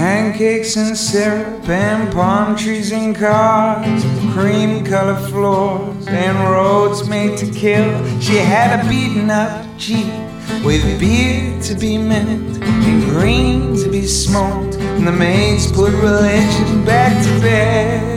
pancakes and syrup and palm trees and cars, cream-colored floors and roads made to kill. She had a beaten-up Jeep with beer to be mint and green to be smoked, and the maids put religion back to bed.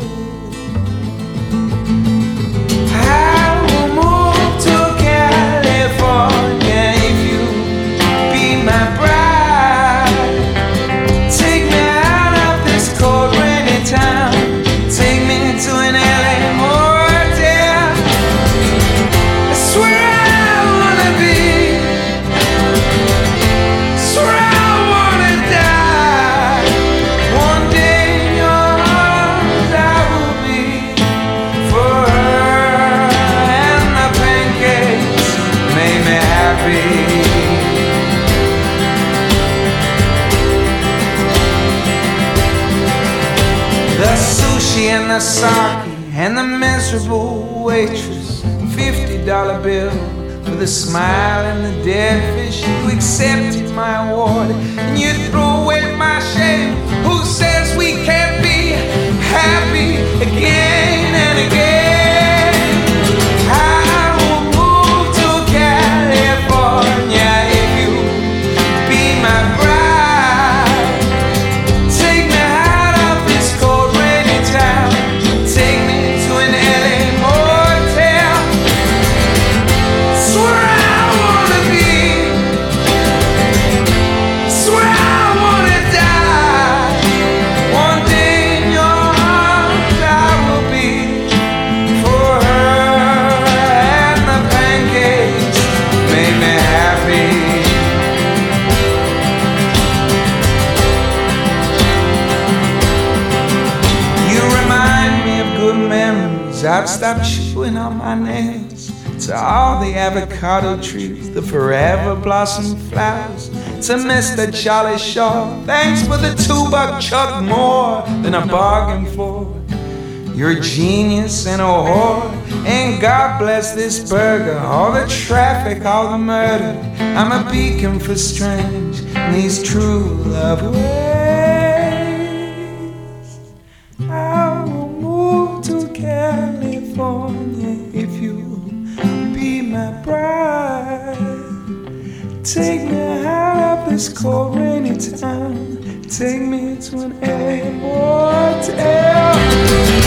The sushi and the sake and the miserable waitress, $50 bill for the smile and the dead fish. You accepted my award and you threw away my shame. Who says we can't be happy again and again? I will move to California if you be my bride. Take me out of this cold rainy town. Take me to an LA motel. Swear I wanna be, swear I wanna die. One day in your arms I will be for her, and the pancakes made me happy. You remind me of good memories. I'd stop chewing on my nails. To all the avocado trees, the forever blossom flowers. To Mr. Charlie Shaw, thanks for the $2 chuck, more than I bargained for. You're a genius and a whore, and God bless this burger. All the traffic, all the murder. I'm a beacon for strange in these true love ways. I will move to California if you be my bride. Take me out of this cold rainy town. Take me to an LA motel.